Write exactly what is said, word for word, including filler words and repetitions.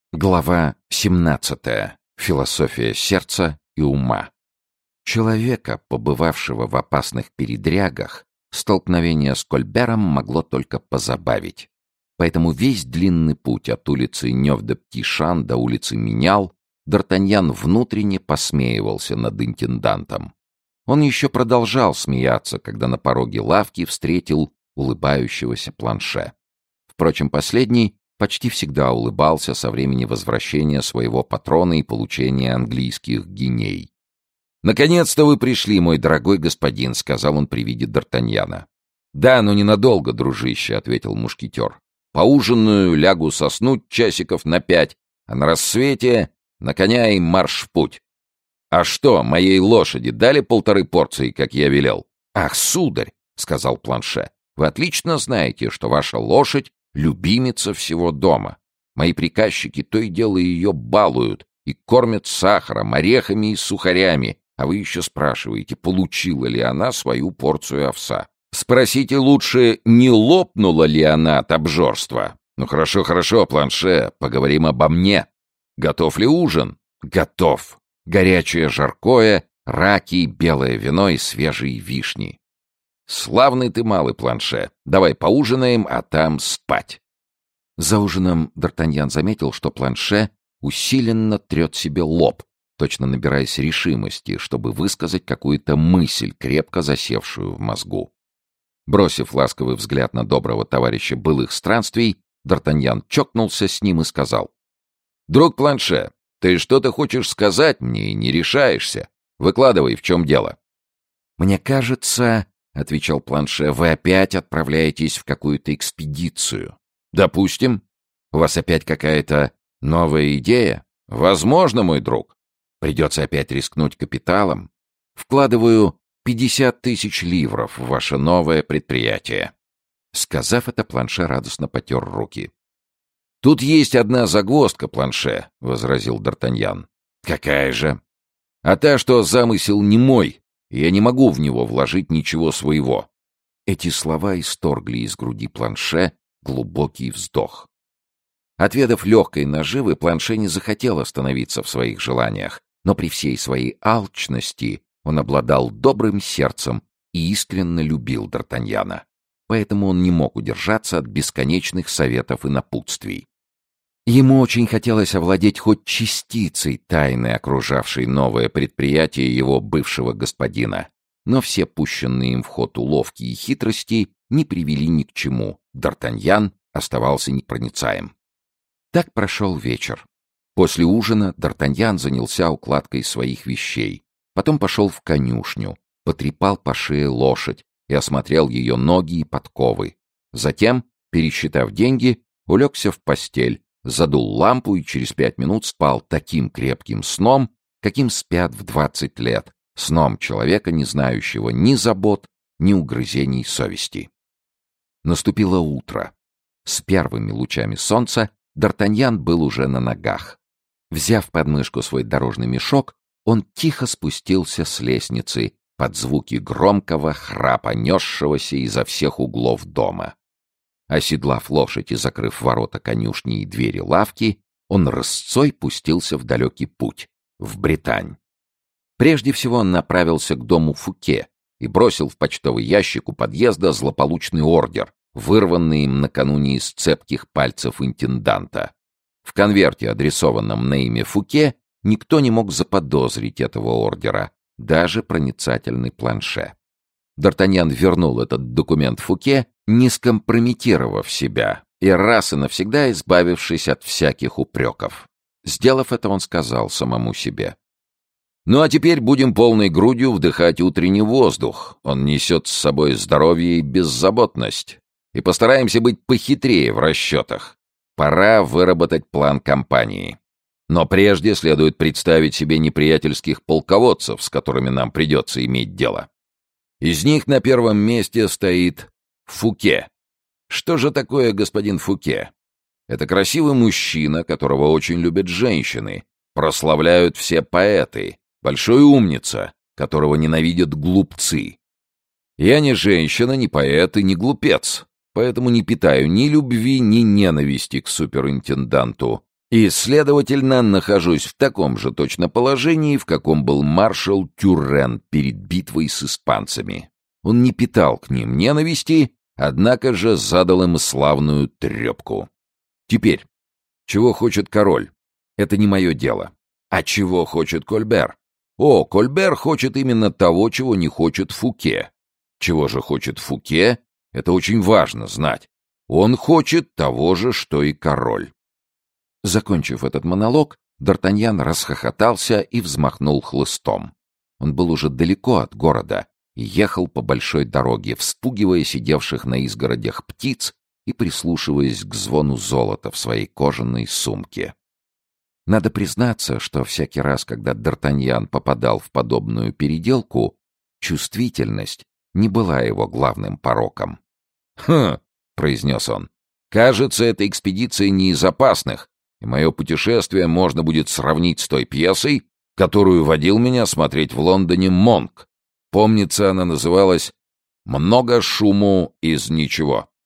Глава семнадцатая. Философия сердца и ума. Человека, побывавшего в опасных передрягах, столкновение с Кольбером могло только позабавить. Поэтому весь длинный путь от улицы Нёв-де-Птишан до улицы Менял Д'Артаньян внутренне посмеивался над интендантом. Он еще продолжал смеяться, когда на пороге лавки встретил улыбающегося Планше. Впрочем, последний почти всегда улыбался со времени возвращения своего патрона и получения английских гиней. «Наконец-то вы пришли, мой дорогой господин», — сказал он при виде Д'Артаньяна. «Да, но ненадолго, дружище», — ответил мушкетер. «Поужинаю, лягу соснуть часиков на пять, а на рассвете на коня и марш в путь. А что, моей лошади дали полторы порции, как я велел?» «Ах, сударь», — сказал Планше, — «вы отлично знаете, что ваша лошадь любимица всего дома. Мои приказчики то и дело ее балуют и кормят сахаром, орехами и сухарями, а вы еще спрашиваете, получила ли она свою порцию овса. Спросите лучше, не лопнула ли она от обжорства. Ну хорошо, хорошо, Планше, поговорим обо мне. Готов ли ужин? Готов. Горячее жаркое, раки, белое вино и свежие вишни. «Славный ты малый, Планше. Давай поужинаем, а там спать». За ужином Д'Артаньян заметил, что Планше усиленно трет себе лоб, точно набираясь решимости, чтобы высказать какую-то мысль, крепко засевшую в мозгу. Бросив ласковый взгляд на доброго товарища былых странствий, Д'Артаньян чокнулся с ним и сказал: «Друг Планше, ты что-то хочешь сказать мне и не решаешься. Выкладывай, в чем дело». «Мне кажется, — отвечал Планше, — вы опять отправляетесь в какую-то экспедицию. Допустим. У вас опять какая-то новая идея? Возможно, мой друг. Придется опять рискнуть капиталом. Вкладываю пятьдесят тысяч ливров в ваше новое предприятие». Сказав это, Планше радостно потер руки. «Тут есть одна загвоздка, Планше», — возразил Д'Артаньян. «Какая же?» «А та, что замысел не мой. Я не могу в него вложить ничего своего». Эти слова исторгли из груди Планше глубокий вздох. Отведав легкой наживы, Планше не захотел остановиться в своих желаниях, но при всей своей алчности он обладал добрым сердцем и искренне любил Д'Артаньяна. Поэтому он не мог удержаться от бесконечных советов и напутствий. Ему очень хотелось овладеть хоть частицей тайны, окружавшей новое предприятие его бывшего господина. Но все пущенные им в ход уловки и хитрости не привели ни к чему. Д'Артаньян оставался непроницаем. Так прошел вечер. После ужина Д'Артаньян занялся укладкой своих вещей. Потом пошел в конюшню, потрепал по шее лошадь и осмотрел ее ноги и подковы. Затем, пересчитав деньги, улегся в постель, задул лампу и через пять минут спал таким крепким сном, каким спят в двадцать лет, сном человека, не знающего ни забот, ни угрызений совести. Наступило утро. С первыми лучами солнца Д'Артаньян был уже на ногах. Взяв под мышку свой дорожный мешок, он тихо спустился с лестницы под звуки громкого храпа, несшегося изо всех углов дома. Оседлав лошадь и закрыв ворота конюшни и двери лавки, он рысцой пустился в далекий путь, в Британь. Прежде всего он направился к дому Фуке и бросил в почтовый ящик у подъезда злополучный ордер, вырванный им накануне из цепких пальцев интенданта. В конверте, адресованном на имя Фуке, никто не мог заподозрить этого ордера, даже проницательный Планше. Д'Артаньян вернул этот документ Фуке, не скомпрометировав себя и раз и навсегда избавившись от всяких упреков. Сделав это, он сказал самому себе: «Ну а теперь будем полной грудью вдыхать утренний воздух. Он несет с собой здоровье и беззаботность. И постараемся быть похитрее в расчетах. Пора выработать план кампании. Но прежде следует представить себе неприятельских полководцев, с которыми нам придется иметь дело. Из них на первом месте стоит Фуке. Что же такое господин Фуке? Это красивый мужчина, которого очень любят женщины, прославляют все поэты, большой умница, которого ненавидят глупцы. Я не женщина, не поэт и не глупец, поэтому не питаю ни любви, ни ненависти к суперинтенданту, И, следовательно, нахожусь в таком же точно положении, в каком был маршал Тюррен перед битвой с испанцами. Он не питал к ним ненависти, однако же задал им славную трепку. Теперь, чего хочет король? Это не мое дело. А чего хочет Кольбер? О, Кольбер хочет именно того, чего не хочет Фуке. Чего же хочет Фуке? Это очень важно знать. Он хочет того же, что и король. Закончив этот монолог, Д'Артаньян расхохотался и взмахнул хлыстом. Он был уже далеко от города и ехал по большой дороге, вспугивая сидевших на изгородях птиц и прислушиваясь к звону золота в своей кожаной сумке. Надо признаться, что всякий раз, когда Д'Артаньян попадал в подобную переделку, чувствительность не была его главным пороком. «Хм», — произнес он, — «кажется, эта экспедиция не из опасных, и мое путешествие можно будет сравнить с той пьесой, которую водил меня смотреть в Лондоне Монк. Помнится, она называлась «Много шуму из ничего».